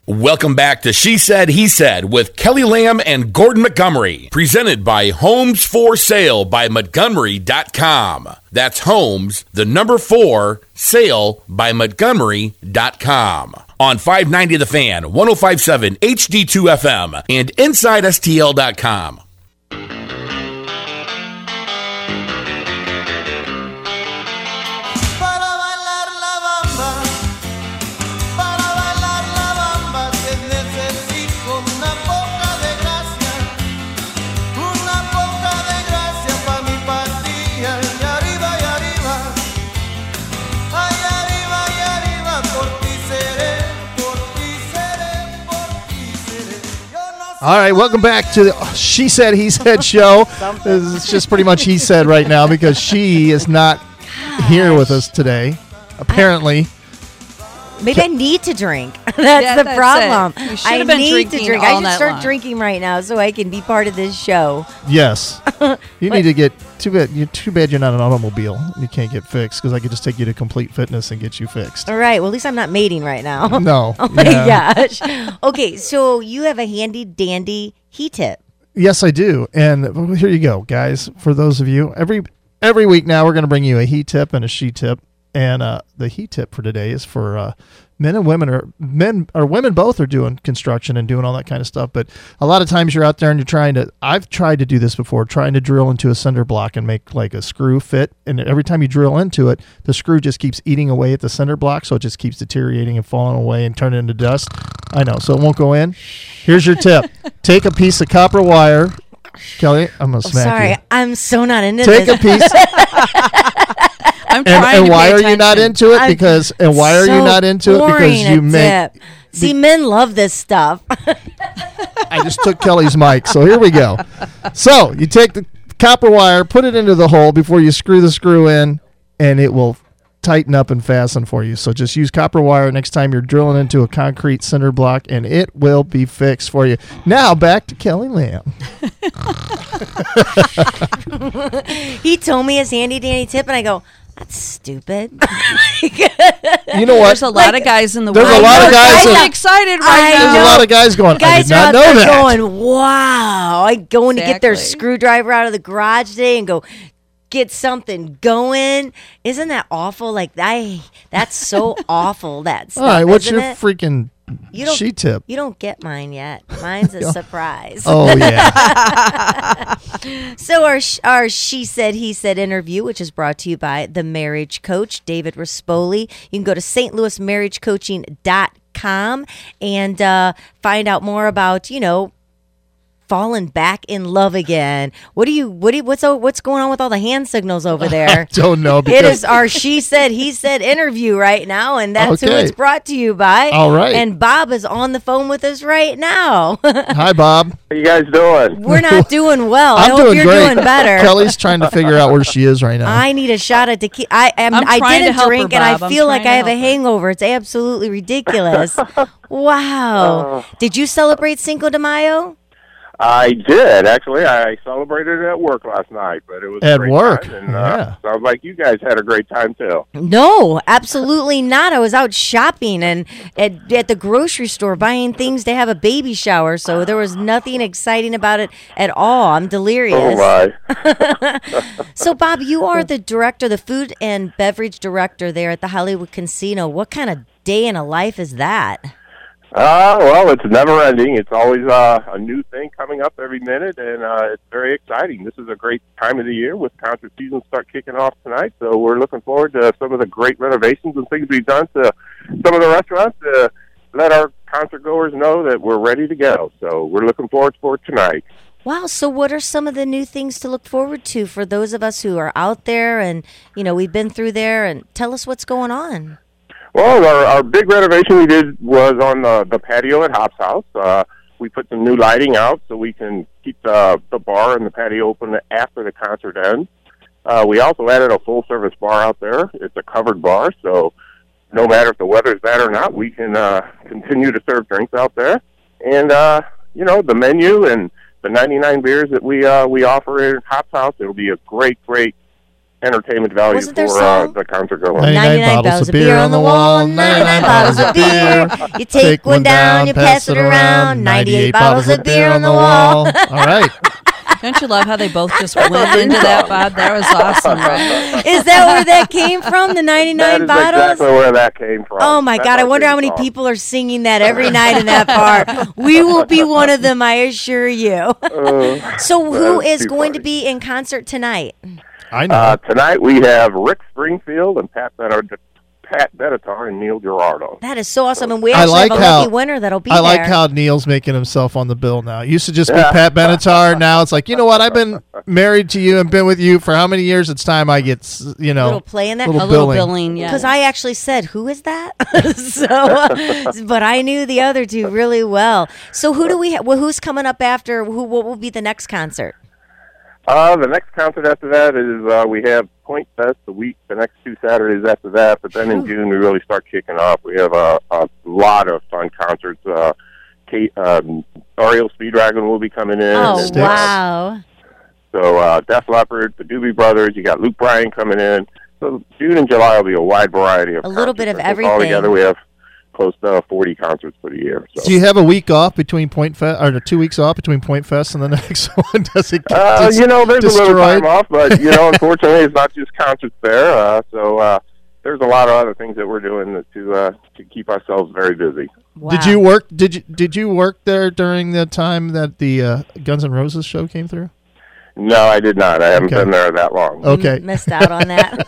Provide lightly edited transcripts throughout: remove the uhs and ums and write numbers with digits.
Welcome back to She Said, He Said with Kelly Lamb and Gordon Montgomery. Presented by Homes for Sale by Montgomery.com. That's Homes, the number 4, Sale by Montgomery.com. On 590 The Fan, 105.7 HD2 FM, and InsideSTL.com. All right, welcome back to the She Said, He Said show. It's just pretty much he said right now because she is not here with us today, apparently. Maybe I need to drink. That's the problem. I need to drink. I should start drinking right now so I can be part of this show. Yes. You need to get, too bad you're not an automobile. You can't get fixed because I could just take you to Complete Fitness and get you fixed. All right. Well, at least I'm not mating right now. No. Oh, my gosh. Okay, so you have a handy dandy heat tip. Yes, I do. And here you go, guys. For those of you, every week now we're going to bring you a heat tip and a she tip. And the heat tip for today is for men and women, or women both are doing construction and doing all that kind of stuff. But a lot of times you're out there and I've tried to do this before, trying to drill into a cinder block and make like a screw fit. And every time you drill into it, the screw just keeps eating away at the cinder block. So it just keeps deteriorating and falling away and turning into dust. I know. So it won't go in. Here's your tip. Take a piece of copper wire. Kelly, I'm going to smack you. Sorry, I'm so not into this. Take a piece. I'm trying and to why pay are attention. you not into it? Because you make. See, men love this stuff. I just took Kelly's mic, so here we go. So you take the copper wire, put it into the hole before you screw the screw in, and it will tighten up and fasten for you. So just use copper wire next time you're drilling into a concrete cinder block, and it will be fixed for you. Now back to Kelly Lamb. He told me his handy dandy tip, and I go, that's stupid. You know what? There's a lot of guys in the world. There's a lot of guys I'm excited right now. There's a lot of guys going, I did not know that. Going, wow. I going to get their screwdriver out of the garage today and go get something going. Isn't that awful? That's so awful. That's all right. What's your freaking she tip? You don't get mine yet. Mine's a surprise. Oh yeah. So our She Said, He Said interview, which is brought to you by the marriage coach, David Rispoli. You can go to stlouismarriagecoaching.com and find out more about, falling back in love again. What's going on with all the hand signals over there? I don't know. It is our She Said, He Said interview right now, and that's who it's brought to you by. All right. And Bob is on the phone with us right now. Hi, Bob. How you guys doing? We're not doing well. I hope you're doing better. Kelly's trying to figure out where she is right now. I need a shot of tequila. I didn't drink, and I feel like I have a hangover. It's absolutely ridiculous. Wow. Did you celebrate Cinco de Mayo? I did, actually. I celebrated it at work last night, but it was at a great work. Time, and sounds like you guys had a great time too. No, absolutely not. I was out shopping and at the grocery store buying things to have a baby shower, so there was nothing exciting about it at all. I'm delirious. Oh my. So Bob, you are the director, the food and beverage director there at the Hollywood Casino. What kind of day in a life is that? Well, it's never ending. It's always a new thing coming up every minute, and it's very exciting. This is a great time of the year with concert season start kicking off tonight, so we're looking forward to some of the great renovations and things we've done to some of the restaurants to let our concert goers know that we're ready to go. So we're looking forward for tonight. Wow. So what are some of the new things to look forward to for those of us who are out there and, we've been through there, and tell us what's going on? Well, our big renovation we did was on the patio at Hops House. We put some new lighting out so we can keep the bar and the patio open after the concert ends. We also added a full-service bar out there. It's a covered bar, so no matter if the weather's bad or not, we can continue to serve drinks out there. And, the menu and the 99 beers that we offer at Hops House, it'll be a great entertainment value Wasn't there for song? the concert goer. 99 bottles of beer on the wall, 99 bottles of beer. You take one down, you pass it around. 98 bottles of beer on the wall. All right. Don't you love how they both just went into that, Bob? That was awesome, right? Is that where that came from, the 99 That is bottles? exactly where that came from. Oh, my That's God. I our wonder how theme many song. people are singing that every night in that bar. We will be one of them, I assure you. So who That's is too going to funny. be in concert tonight? I know. Tonight we have Rick Springfield and Pat Benatar and Neil Girardo. That is so awesome. And we I actually like have a how- lucky winner that'll be I like there. how Neil's making himself on the bill now. It used to just be Pat Benatar. Now it's like, you know what? I've been married to you and been with you for how many years? It's time I get, little play in that. little A little billing. billing, yeah. Because I actually said, who is that? But I knew the other two really well. So who do we have? Well, who's coming up after? What will be the next concert? The next concert after that is we have Point Fest the next 2 Saturdays after that. But then in June we really start kicking off. We have a lot of fun concerts. Ariel Speedwagon will be coming in. Oh, and, wow. So Def Leppard, the Doobie Brothers. You got Luke Bryan coming in. So June and July will be a wide variety of A little bit concerts. of I think everything. Altogether we have close to 40 concerts for the year. So. Do you have a week off between Point Fest, or 2 weeks off between Point Fest and the next one? Does it get There's a little destroyed? time off, but unfortunately, it's not just concerts there. So there's a lot of other things that we're doing to keep ourselves very busy. Wow. Did you work? Did you work there during the time that the Guns N' Roses show came through? No, I did not. I haven't Okay. been there that long. Okay. Missed out on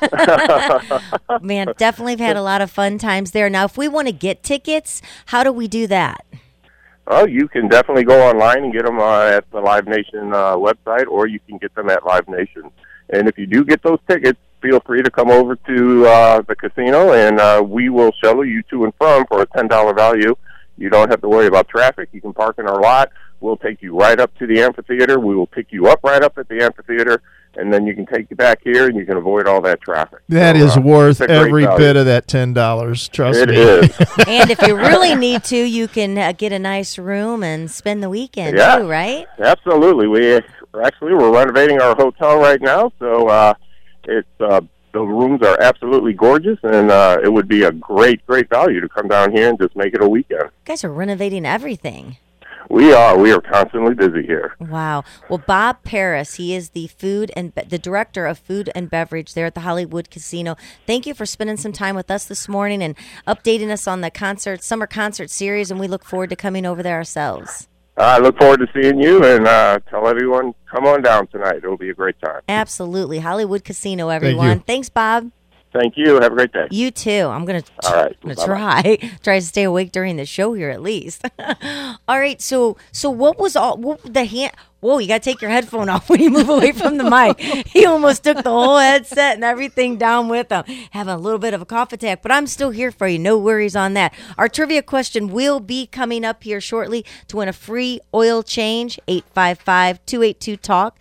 that. Man, definitely have had a lot of fun times there. Now, if we want to get tickets, how do we do that? Oh, you can definitely go online and get them at the Live Nation website, or you can get them at Live Nation. And if you do get those tickets, feel free to come over to the casino, and we will shuttle you to and from for a $10 value. You don't have to worry about traffic. You can park in our lot. We'll take you right up to the amphitheater. We will pick you up right up at the amphitheater, and then you can take you back here, and you can avoid all that traffic. That So, is worth it's a great every value. bit of that $10. Trust It me. is. And if you really need to, you can get a nice room and spend the weekend Yeah. too, right? Absolutely. We're renovating our hotel right now, so it's the rooms are absolutely gorgeous, and it would be a great value to come down here and just make it a weekend. You guys are renovating everything. We are constantly busy here. Wow. Well, Bob Paris, he is the the director of food and beverage there at the Hollywood Casino. Thank you for spending some time with us this morning and updating us on the summer concert series, and we look forward to coming over there ourselves. I look forward to seeing you, and tell everyone, come on down tonight. It'll be a great time. Absolutely. Hollywood Casino, everyone. Thanks, Bob. Thank you. Have a great day. You too. I'm gonna All right. try to stay awake during the show here at least. All right. So what was the hand? Whoa! You gotta take your headphone off when you move away from the mic. He almost took the whole headset and everything down with him, having a little bit of a cough attack. But I'm still here for you. No worries on that. Our trivia question will be coming up here shortly to win a free oil change. 855-282-TALK.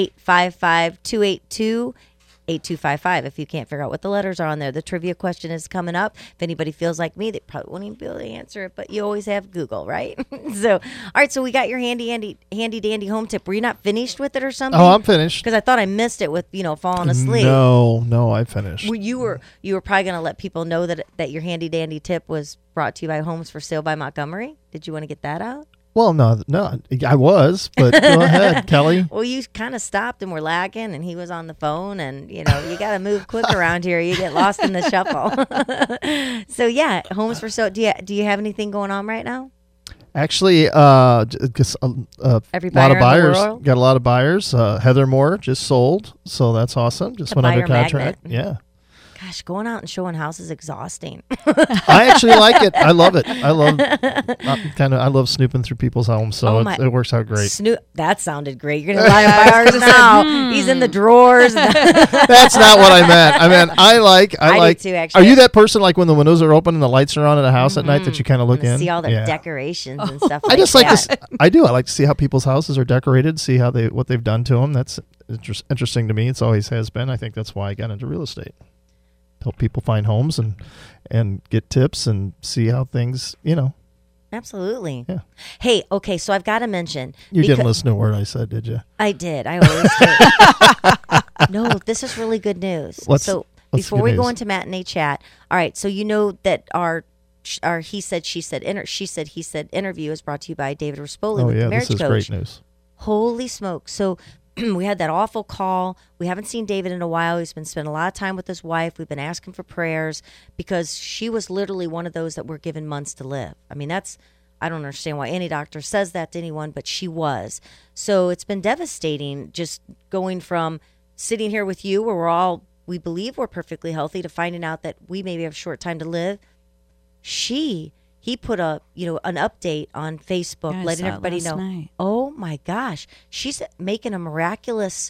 855-282. 8255 if you can't figure out what the letters are on there. The trivia question is coming up. If anybody feels like me, they probably won't even be able to answer it, but you always have Google, right? So, all right, so we got your handy dandy home tip. Were you not finished with it or something? Oh, I'm finished. Because I thought I missed it with, falling asleep. No, I finished. Well, you were probably going to let people know that your handy dandy tip was brought to you by Homes for Sale by Montgomery. Did you want to get that out? Well, no, I was, but go ahead, Kelly. Well, you kind of stopped and were lagging, and he was on the phone, and you got to move quick around here. You get lost in the shuffle. So yeah, Homes for Sale. Do you have anything going on right now? Actually, just a Every lot of buyer in the buyers. world? Got a lot of buyers. Heather Moore just sold, so that's awesome. Just A went under buyer contract. magnet. Yeah, Gosh, going out and showing houses is exhausting. I actually like it. I love it. I love snooping through people's homes, so Oh, it works out great. Snoop, that sounded great. You're gonna buy ours now. He's in the drawers. That's not what I meant. I like. I do too, actually. Are you that person like when the windows are open and the lights are on in a house at night that you kind of look And in? see all their Yeah. decorations and stuff. I just like that. to. I do. I like to see how people's houses are decorated. See how what they've done to them. That's interesting to me. It's always has been. I think that's why I got into real estate. Help people find homes and get tips and see how things. Absolutely. Yeah. Hey, okay, so I've got to mention. You didn't listen to a word I said, did you? I did. I always do. No, this is really good news. Let's Before good we go news. into matinee chat, all right. So you know that our he said, she said, he said interview is brought to you by David Rispoli Oh with the yeah, marriage this is coach. great news. Holy smoke! So we had that awful call. We haven't seen David in a while. He's been spending a lot of time with his wife. We've been asking for prayers because she was literally one of those that were given months to live. I mean, I don't understand why any doctor says that to anyone, but she was. So it's been devastating just going from sitting here with you where we believe we're perfectly healthy to finding out that we maybe have a short time to live. He put an update on Facebook, Yeah, I letting saw it everybody last know. night. Oh my gosh, she's making a miraculous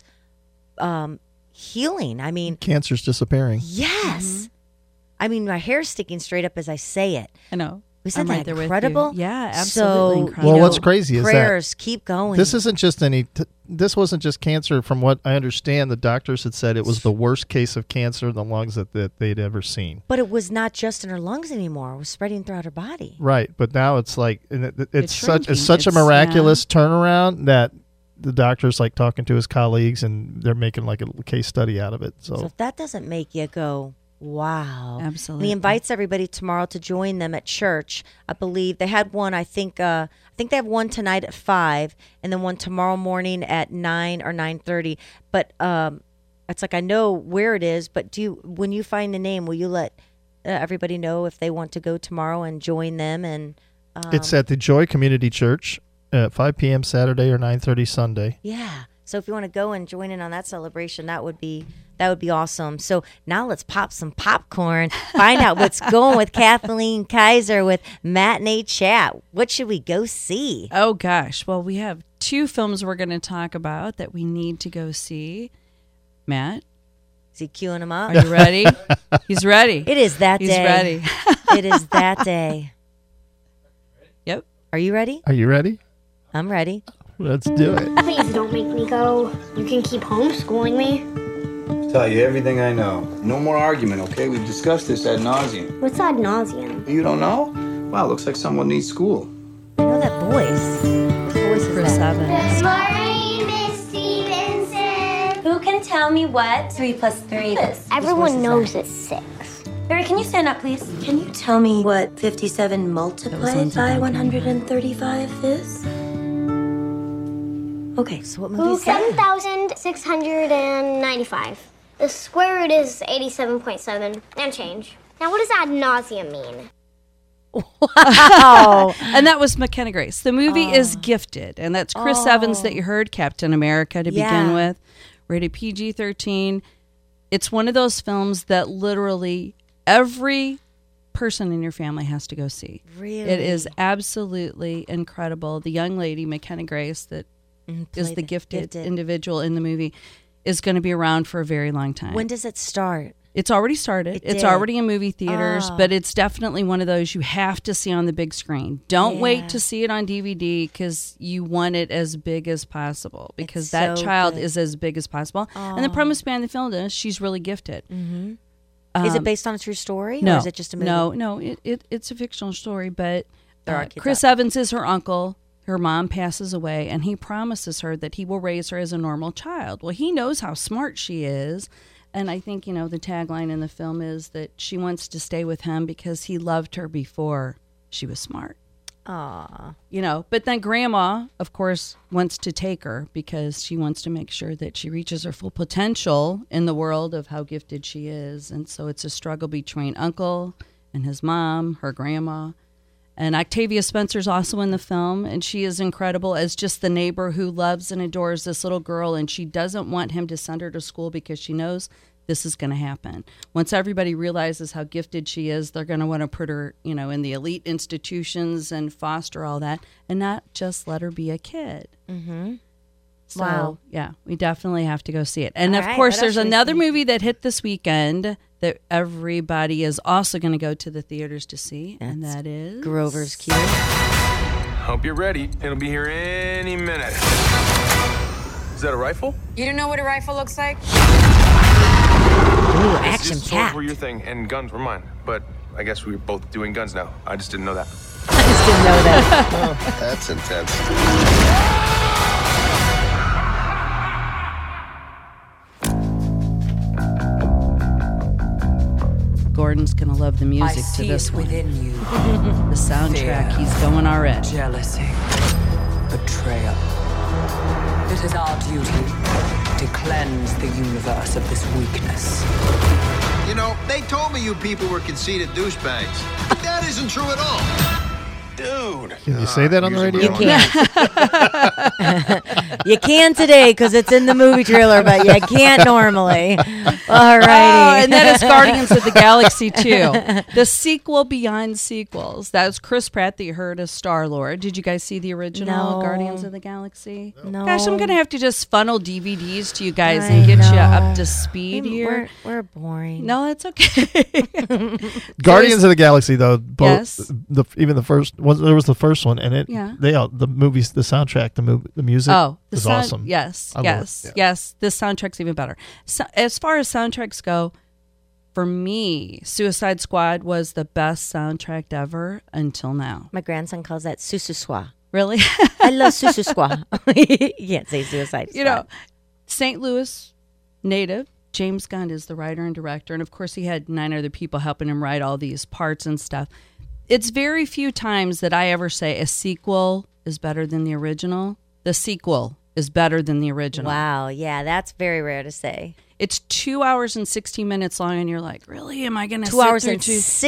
healing. I mean, Cancer's disappearing. yes. I mean, my hair's sticking straight up as I say it. I know. Isn't I'm right that there with you. incredible? Yeah, absolutely So, incredible. Well, what's crazy is that prayers keep going. This isn't just this wasn't just cancer. From what I understand, the doctors had said it was the worst case of cancer in the lungs that they'd ever seen. But it was not just in her lungs anymore. It was spreading throughout her body. Right, but now it's like it's such shrinking. a miraculous turnaround that the doctor's like talking to his colleagues and they're making like a case study out of it. So So if that doesn't make you go, wow. Absolutely. And he invites everybody tomorrow to join them at church. I believe they had one, I think they have one tonight at 5 and then one tomorrow morning at 9 or 9:30. But it's like I know where it is, but when you find the name, will you let everybody know if they want to go tomorrow and join them? And it's at the Joy Community Church at 5 p.m. Saturday or 9:30 Sunday. yeah. So if you want to go and join in on that celebration, that would be awesome. So now let's pop some popcorn, find out what's going with Kathleen Kaiser with Matinee Chat. What should we go see? Oh, gosh. Well, we have 2 films we're going to talk about that we need to go see. Matt, Is he queuing them up? are you ready? He's ready. It is that He's day. ready. It is that day. Yep. Are you ready? Are you ready? I'm ready. Let's do it. Please don't make me go. You can keep homeschooling me. Tell you everything I know. No more argument, okay? We've discussed this ad nauseum. What's ad nauseum? You don't know? Wow, looks like someone needs school. I know that voice. Whose voice is Chris that? Evans. Morning, Miss Stevenson. Who can tell me what 3 plus 3 is? Everyone knows it's 6. Barry, can you stand up, please? Can you tell me what 57 multiplied by 135 is? Okay. So what movie is that? 7,695. The square root is 87.7 and change. Now, what does ad nauseum mean? Oh, And that was McKenna Grace. The movie is Gifted, and that's Chris Evans that you heard, Captain America to Yeah. begin with, rated PG-13. It's one of those films that literally every person in your family has to go see. really? It is absolutely incredible. The young lady, McKenna Grace, that is the gifted individual in the movie, is going to be around for a very long time. When does it start? It's already started. It It's did. already in movie theaters, Oh. but it's definitely one of those you have to see on the big screen. Don't Yeah. wait to see it on DVD because you want it as big as possible because It's that so child good. is as big as possible. And the premise behind the film is she's really gifted. Is it based on a true story? No, Or is it just a movie? No, it's a fictional story, but There are kids Chris out Evans is her uncle. Her mom passes away, and he promises her that he will raise her as a normal child. Well, he knows how smart she is, and I think, the tagline in the film is that she wants to stay with him because he loved her before she was smart. Aw. But then grandma, of course, wants to take her because she wants to make sure that she reaches her full potential in the world of how gifted she is. And so it's a struggle between uncle and his mom, her grandma. And Octavia Spencer's also in the film, and she is incredible as just the neighbor who loves and adores this little girl, and she doesn't want him to send her to school because she knows this is going to happen. Once everybody realizes how gifted she is, they're going to want to put her, in the elite institutions and foster all that, and not just let her be a kid. Mm-hmm. So, Wow. yeah, we definitely have to go see it. And, All of right, course, what else there's should we another see? movie that hit this weekend that everybody is also going to go to the theaters to see, and that is Grover's Cure. Hope you're ready. It'll be here any minute. Is that a rifle? You don't know what a rifle looks like? Ooh, action Swords packed. were your thing, and guns were mine. But I guess we were both doing guns now. I just didn't know that. I just didn't know that. That's intense. Gordon's going to love the music to this one. The soundtrack, he's going already. Jealousy, betrayal. It is our duty to cleanse the universe of this weakness. You know, they told me you people were conceited douchebags. But that isn't true at all. Dude. Can you say that on the radio? You can't. You can today because it's in the movie trailer, but you can't normally. All righty. And that is Guardians of the Galaxy 2. The sequel beyond sequels. That was Chris Pratt that you heard as Star-Lord. Did you guys see the original Guardians of the Galaxy? No. Gosh, I'm going to have to just funnel DVDs to you guys and get you up to speed here. We're boring. No, it's okay. Guardians of the Galaxy, though, both Yes. even the first there was the first one, and the movies, the soundtrack, the music is awesome. Yes, I love yes, it. Yeah. yes. The soundtrack's even better. So, as far as soundtracks go, for me, Suicide Squad was the best soundtrack ever until now. My grandson calls that Sususwa. Really? I love Sususwa. You can't say Suicide Squad. You know, St. Louis native James Gunn is the writer and director, and of course he had 9 other people helping him write all these parts and stuff. It's very few times that I ever say a sequel is better than the original. The sequel is better than the original. Wow, yeah, that's very rare to say. It's 2 hours and 16 minutes long, and you're like, really? Am I going to 2 hours and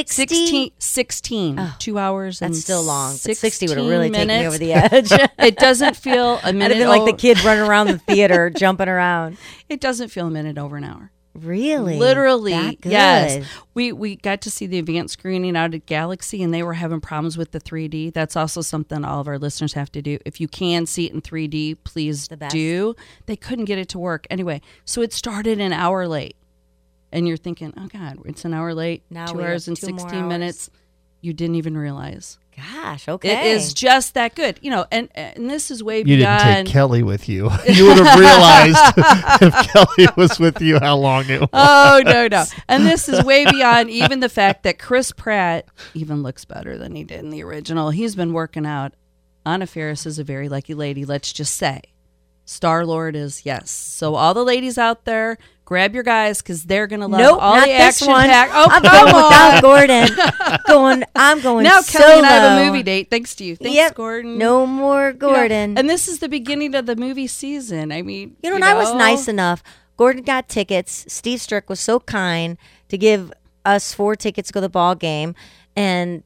60? 16. Oh, 2 hours and that's still long. But 60 would have 16 really taken me minutes. over the edge. It doesn't feel a I'd minute. have been like the kid running around the theater, jumping around. It doesn't feel a minute over an hour. Really? Literally, That good? yes. We got to see the advanced screening out at Galaxy, and they were having problems with the 3D. That's also something all of our listeners have to do. If you can see it in 3D, please do. They couldn't get it to work. Anyway, so it started an hour late. And you're thinking, oh, God, it's an hour late, Now 2 we have hours and 2 more 16 hours. minutes. You didn't even realize. Gosh, okay. It is just that good. You know, and this is way You beyond. didn't take Kelly with you. You would have realized if Kelly was with you how long it was. Oh, no. And this is way beyond even the fact that Chris Pratt even looks better than he did in the original. He's been working out. Anna Faris is a very lucky lady, let's just say. Star-Lord is, yes. So all the ladies out there, grab your guys because they're going to love all not the this action one. pack. Oh, I'm come going on. without Gordon. I'm going now solo. Kelly and I have a movie date. Thanks to you. Thanks, Yep. Gordon. No more Gordon. You know, and this is the beginning of the movie season. I mean, You know, and I was nice enough. Gordon got tickets. Steve Strick was so kind to give us 4 tickets to go to the ball game. And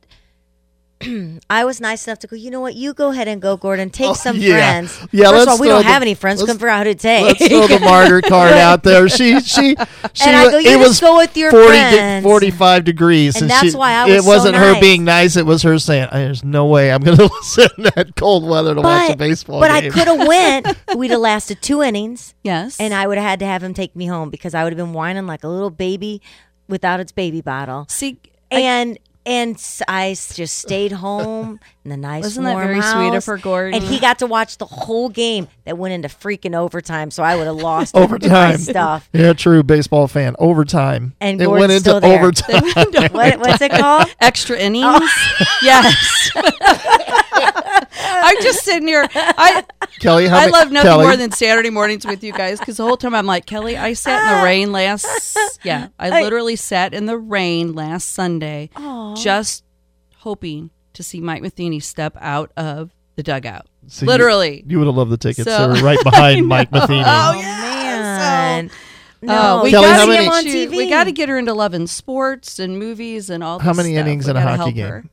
I was nice enough to go, you know what? You go ahead and go, Gordon. Take some friends. Yeah, First let's of all, we throw don't the- have any friends. Couldn't figure out who to take. Let's throw the martyr card out there. She And I go, you it just was go with your 45 friends. degrees. And that's why I was It so wasn't her nice. being nice. It was her saying, there's no way I'm going to sit in that cold weather to watch a baseball But game. I could have went. We'd have lasted 2 innings. Yes. And I would have had to have him take me home because I would have been whining like a little baby without its baby bottle. See, I just stayed home in the nice Wasn't that warm very house. sweet of her, Gordon? And he got to watch the whole game that went into freaking overtime. So I would have lost my Overtime stuff. Yeah, true baseball fan. Overtime. And it Gordon's went into still there. overtime. What's it called? Extra innings? Yes. I'm just sitting here. Kelly, I love nothing more than Saturday mornings with you guys because the whole time I'm like, Kelly, I sat in the rain I literally sat in the rain last Sunday just hoping to see Mike Matheny step out of the dugout. So literally. You would have loved the tickets. So- They were right behind Mike Matheny. Oh, man. We Kelly, got how to many- on TV. We got to get her into loving sports and movies and all. How this many stuff. innings We in a gotta hockey help game? her.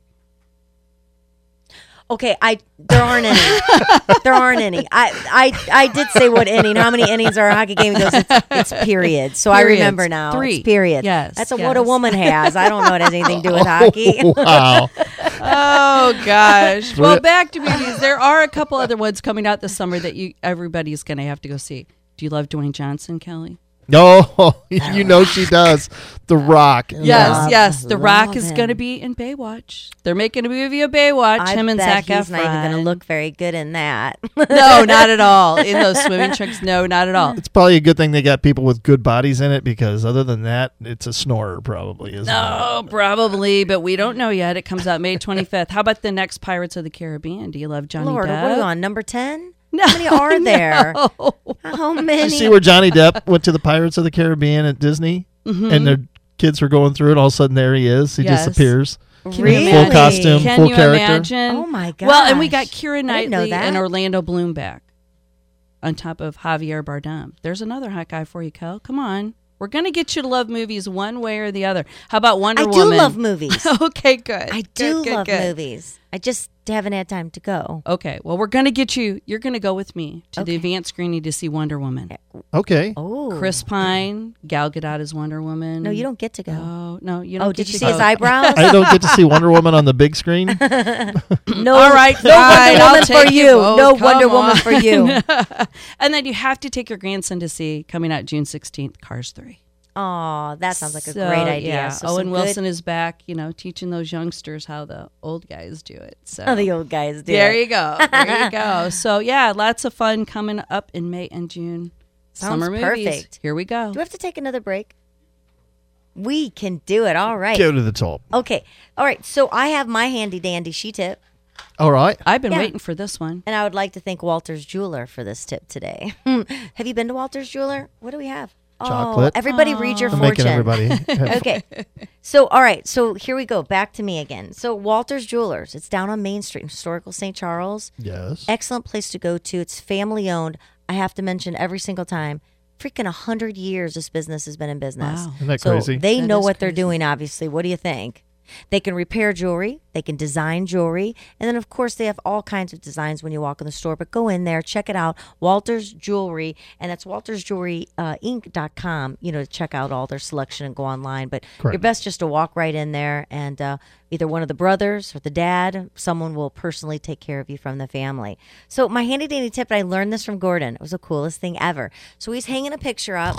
Okay, there aren't any. There aren't any. I did say what inning. How many innings are a hockey game? He goes, it's period. So I Periods. remember now. 3. It's period. Yes, That's what yes. a woman has. I don't know it has anything to do with hockey. Wow. Oh gosh. Well, back to movies. There are a couple other ones coming out this summer that everybody's going to have to go see. Do you love Dwayne Johnson, Kelly? No, you know she does. The Rock. Yes. The Rock love is him. going to be in Baywatch. They're making a movie of Baywatch. I him and bet Zac Efron. he's not even going to look very good in that. No, not at all. In those swimming trunks, no, not at all. It's probably a good thing they got people with good bodies in it because other than that, it's a snorer probably, isn't it? No, probably, but we don't know yet. It comes out May 25th. How about the next Pirates of the Caribbean? Do you love Johnny Lord, Depp? what are you on, number 10? No, How many are there? no. How Did many? you see where Johnny Depp went to the Pirates of the Caribbean at Disney? Mm-hmm. And they're kids were going through it. All of a sudden, there he is. He Yes. disappears. Really? Full costume, Can full you character. imagine? Oh my god! Well, and we got Keira I didn't know Knightley that. and Orlando Bloom back on top of Javier Bardem. There's another hot guy for you, Kel. Come on. We're going to get you to love movies one way or the other. How about Wonder Woman? I do love movies. Okay, good. I do Good, love good. movies. I just haven't had time to go. Okay, well, we're going to get you. You're going to go with me to the Okay. advanced screening to see Wonder Woman. Okay. Oh, Chris Pine, Gal Gadot as Wonder Woman. No, you don't get to go. Oh, no, you don't Oh, get did you to see go. his eyebrows? I don't get to see Wonder Woman on the big screen. No, All right, no fine, Wonder I'll Woman take for you you. both. No Come Wonder on. Woman for you. And then you have to take your grandson to see, coming out June 16th, Cars 3. Oh, that sounds like a So, great idea. Yeah. So Owen some Wilson good- is back, teaching those youngsters how the old guys do it. So Oh, the old guys do. there it. you go. There you go. So yeah, lots of fun coming up in May and June. Sounds Summer movies. perfect. Here we go. Do we have to take another break? We can do it. All right. Go to the top. Okay. All right. So I have my handy dandy she tip, All right. I've been Yeah. waiting for this one. and I would like to thank Walters Jeweler for this tip today. Have you been to Walters Jeweler? What do we have? Chocolate. Oh, everybody read your I'm fortune. making everybody. have- Okay. So, all right. So here we go. Back to me again. So Walters Jewelers. It's down on Main Street in historical St. Charles. Yes. Excellent place to go to. It's family owned. I have to mention every single time. Freaking 100 years this business has been in business. Wow. Isn't that So crazy? they That know is what they're crazy. doing, obviously. What do you think? They can repair jewelry. They can design jewelry. And then, of course, they have all kinds of designs when you walk in the store. But go in there, check it out. Walters Jewelry. And that's waltersjewelryinc.com, to check out all their selection and go online. But Correct. you're best just to walk right in there. And either one of the brothers or the dad, someone will personally take care of you from the family. So my handy dandy tip, and I learned this from Gordon. It was the coolest thing ever. So he's hanging a picture up.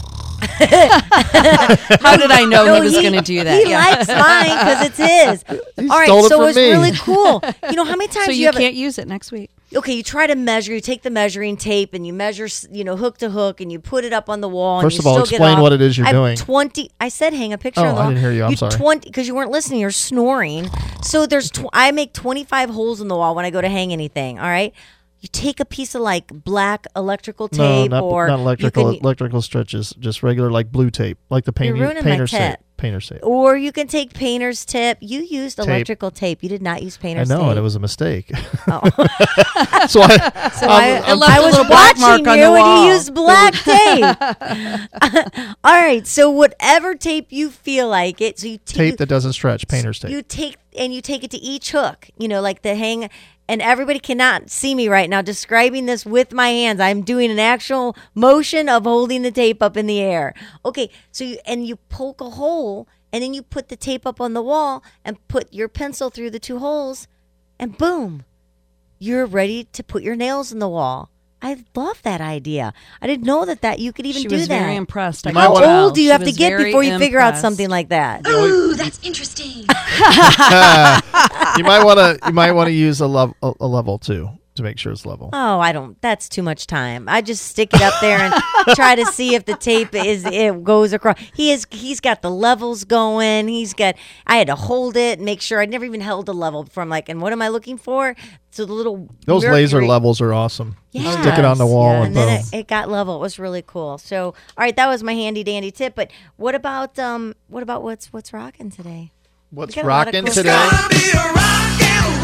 How did I know he was going to do that? He likes mine because it's his. He All right, stole it so from it's me. really cool. You know how many times So you you have can't use it next week. okay, you try to measure, you take the measuring tape and you measure, hook to hook, and you put it up on the wall. First and of you all, still explain get off. what it is you're I have doing. 20. I said hang a picture Oh, on the I wall. didn't hear you. I'm sorry. 20 because you weren't listening. You're snoring. So there's. I make 25 holes in the wall when I go to hang anything. All right. You take a piece of like black electrical No, tape not or electrical. you can, Electrical stretches, just regular like blue tape, like the You're ruining my painter's tape. tip. Painter's tape. or you can take painter's tip. You used Tape. electrical tape. You did not use I painter's know, tape. and it was a mistake. Oh. So I I was little black watching mark on you the and wall. you used black tape. All right, so whatever tape you feel like it. So you tape that doesn't stretch, painter's tape. You take it to each hook. Like the hang. And everybody cannot see me right now describing this with my hands. I'm doing an actual motion of holding the tape up in the air. Okay, so you poke a hole, and then you put the tape up on the wall and put your pencil through the two holes, and boom, you're ready to put your nails in the wall. I love that idea. I didn't know that you could even She do was that. very impressed. You might How wanna- old do you She have to was get very before you figure out impressed. something like that? Ooh, that's interesting. You might want to use a level too to make sure it's level. Oh, I don't. That's too much time. I just stick it up there and try to see if the tape it goes across. He's got the levels going. I had to hold it and make sure. I'd never even held a level before. I'm like, and what am I looking for? So the little Those mercury- laser levels are awesome. You Yes. stick it on the wall Yeah, and and boom. then it got level. It was really cool. So, all right, that was my handy dandy tip. But what about what's rocking today? What's We got a lot of rocking cool today? stuff.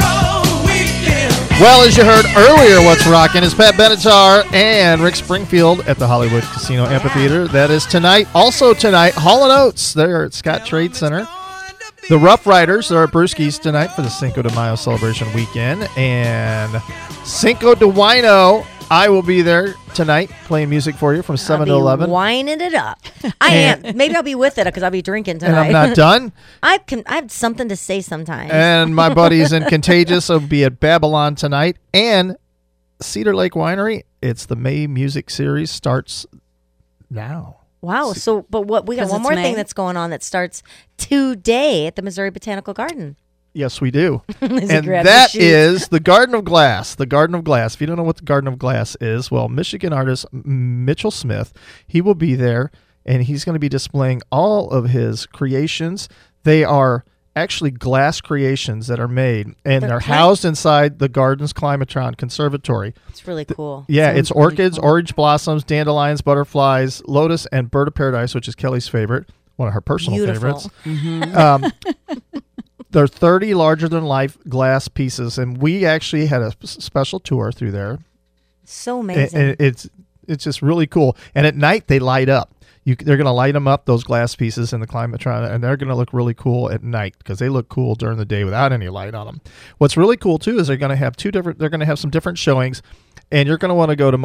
Well, as you heard earlier, what's rocking is Pat Benatar and Rick Springfield at the Hollywood Casino Amphitheater. That is tonight. Also tonight, Hall & Oates. They're at Scott Trade Center. The Rough Riders are at Brewski's tonight for the Cinco de Mayo celebration weekend. And Cinco de Wino, I will be there tonight playing music for you from 7 to I'll be 11. Winding it up. I am. Maybe I'll be with it because I'll be drinking And tonight. I'm not done. I have something to say sometimes. And my buddies in Contagious will be at Babylon tonight. And Cedar Lake Winery, it's the May Music Series, starts now. Wow. So, but we got 'Cause one it's more May? thing that's going on that starts today at the Missouri Botanical Garden. Yes, we do. As he And grabs that his shoes. is the Garden of Glass. The Garden of Glass. If you don't know what the Garden of Glass is, well, Michigan artist Mitchell Smith, he will be there, and he's going to be displaying all of his creations. They are actually glass creations that are made, and they're housed inside the Garden's Climatron Conservatory. It's really cool. Yeah, Sounds it's really orchids, cool. orange blossoms, dandelions, butterflies, lotus, and bird of paradise, which is Kelly's favorite. one of her personal Beautiful. favorites. They're 30 larger than life glass pieces, and we actually had a special tour through there. So amazing. And it's just really cool. And at night they light up. They're going to light them up, those glass pieces in the Climatron, and they're going to look really cool at night because they look cool during the day without any light on them. What's really cool too is they're going to have they're going to have some different showings, and you're going to want to go to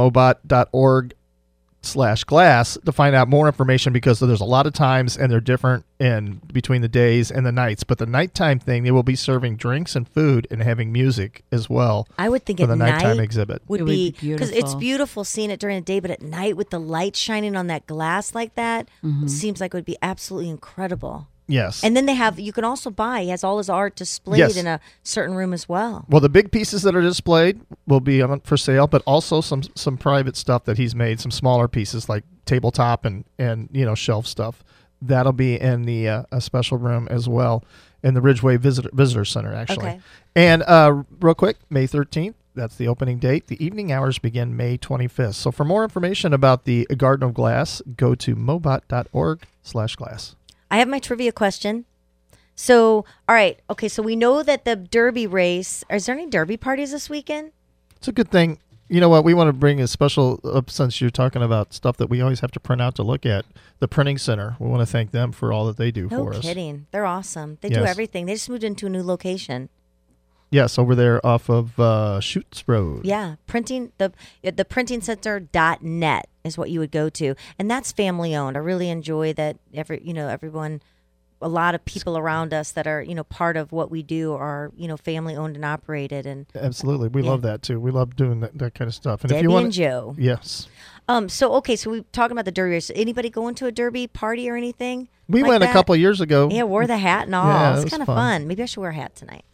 mobot.org/glass to find out more information because there's a lot of times and they're different in between the days and the nights. But the nighttime thing, they will be serving drinks and food and having music as well. I would think for at the nighttime night exhibit would be because it's beautiful seeing it during the day, but at night with the light shining on that glass like that, it seems like it would be absolutely incredible. Yes. And then you can also buy, he has all his art displayed in a certain room as well. Well, the big pieces that are displayed will be for sale, but also some private stuff that he's made, some smaller pieces like tabletop and shelf stuff. That'll be in the a special room as well in the Ridgeway Visitor Center, actually. Okay. And real quick, May 13th, that's the opening date. The evening hours begin May 25th. So for more information about the Garden of Glass, go to mobot.org/glass. I have my trivia question. So, all right. Okay, so we know that the Derby race, is there any Derby parties this weekend? It's a good thing. You know what? We want to bring a special up since you're talking about stuff that we always have to print out to look at. The Printing Center. We want to thank them for all that they do for us. No kidding. They're awesome. They do everything. They just moved into a new location. Yes, over there off of Schutz Road. Yeah, the printingcenter.net is what you would go to, and that's family owned. I really enjoy that. Everyone, a lot of people around us that are part of what we do are family owned and operated. And absolutely, we love that too. We love doing that kind of stuff. And Debbie if you want, and Joe. Yes. So we're talking about the Derby race. Anybody going to a Derby party or anything? We went a couple years ago. Yeah, wore the hat and all. Yeah, it's kind of fun. Maybe I should wear a hat tonight.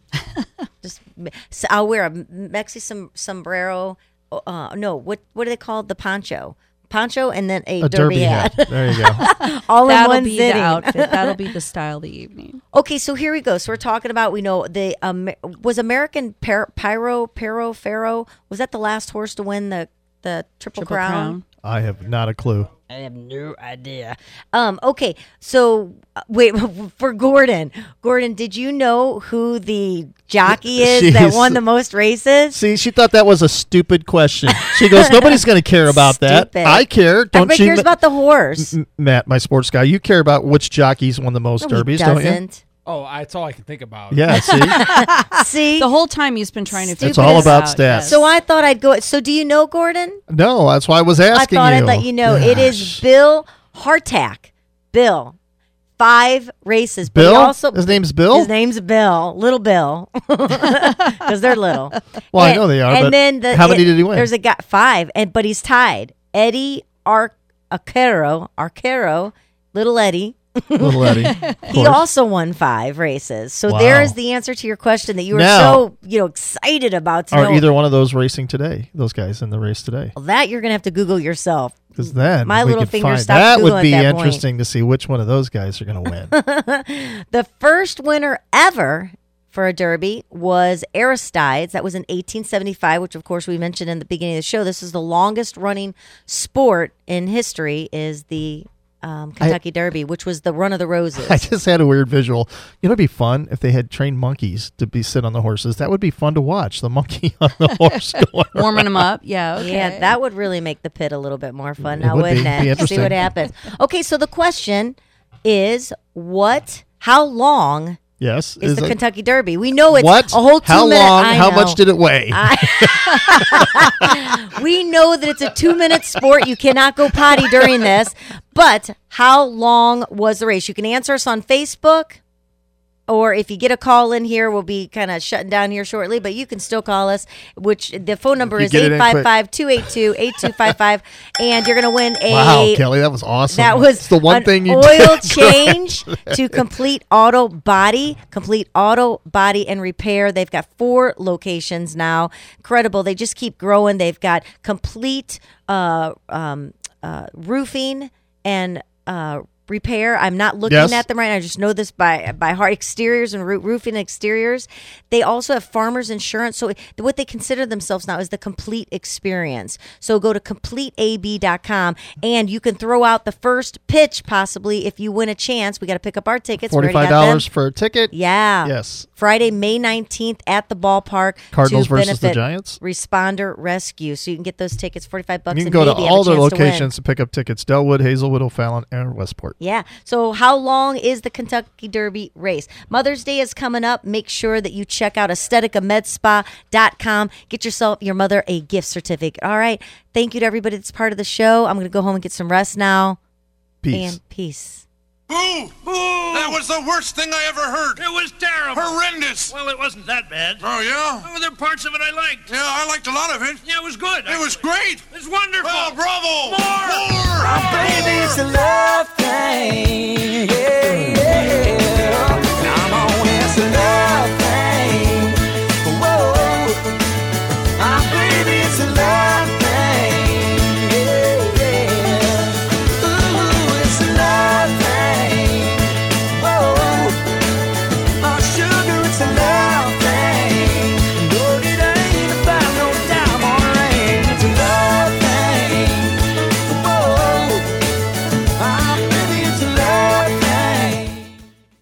I'll wear a Mexi sombrero. No, what are they called? The poncho, and then a derby hat. There you go. All That'll in one be sitting. the outfit. That'll be the style of the evening. Okay, so here we go. So we're talking about, we know the was American Pharaoh, was that the last horse to win the Triple Crown? I have not a clue. I have no idea. Okay, so wait, for Gordon, did you know who the jockey is that won the most races? See, she thought that was a stupid question. She goes, nobody's going to care about that. I care. Don't Everybody cares about the horse. Matt, my sports guy, you care about which jockeys won the most derbies, don't you? Oh, that's all I can think about. Yeah, see? See? The whole time he's been trying to figure It's all about stats. Yes. So I thought I'd go. So do you know Gordon? No, that's why I was asking you. I thought I'd let you know. Gosh. It is Bill Hartack. Bill. 5 races. Bill? His name's Bill? His name's Bill. Little Bill. Because they're little. Well, I know they are, but how many did he win? There's a guy, 5, but he's tied. Eddie Arcaro, Little Eddie. Little Eddie. He also won 5 races. So there is the answer to your question that you were so excited about. To know. Either one of those racing today? Those guys in the race today? Well, that you're going to have to Google yourself. Because then my little finger stopped that Googling would be at that interesting to see which one of those guys are going to win. The first winner ever for a Derby was Aristides. That was in 1875, which of course we mentioned in the beginning of the show. This is the longest running sport in history, is the Kentucky Derby, which was the Run of the Roses. I just had a weird visual. It'd be fun if they had trained monkeys to sit on the horses. That would be fun to watch. The monkey on the horse going warming them up. Yeah, okay. Yeah, that would really make the pit a little bit more fun. Now, wouldn't it? See what happens. Okay, so the question is, how long? Yes, is the Kentucky Derby? We know it's a whole 2 minute. How long? How much did it weigh? We know that it's a 2-minute sport. You cannot go potty during this. But how long was the race? You can answer us on Facebook, or if you get a call in here, we'll be kind of shutting down here shortly, but you can still call us, which the phone number is 855-282-8255, and you're going to win a... Wow, Kelly, that was awesome. That was it's the one thing you oil change to Complete Auto Body and Repair. They've got 4 locations now. Incredible. They just keep growing. They've got complete roofing and repair. I'm not looking at them right now. I just know this by heart. Exteriors and roofing exteriors. They also have farmers insurance. So what they consider themselves now is the complete experience. So go to CompleteAB.com and you can throw out the first pitch possibly if you win a chance. We got to pick up our tickets. $45 for a ticket. Yeah. Yes. Friday, May 19th at the ballpark. Cardinals to versus the benefit Giants. Responder Rescue. So you can get those tickets, $45. You can go to all the locations to pick up tickets. Delwood, Hazelwood, O'Fallon, and Westport. Yeah. So how long is the Kentucky Derby race? Mother's Day is coming up. Make sure that you check out aestheticamedspa.com. Get your mother a gift certificate. All right. Thank you to everybody that's part of the show. I'm going to go home and get some rest now. Peace. And peace. Boo! That was the worst thing I ever heard. It was terrible. Horrendous. Well, it wasn't that bad. Oh, yeah? Well, there were parts of it I liked. Yeah, I liked a lot of it. Yeah, it was good. It was great. It's wonderful. Oh, bravo. More. Baby, it's a love thing. Yeah, yeah. Come on, it's a love thing. Whoa. Baby, it's a love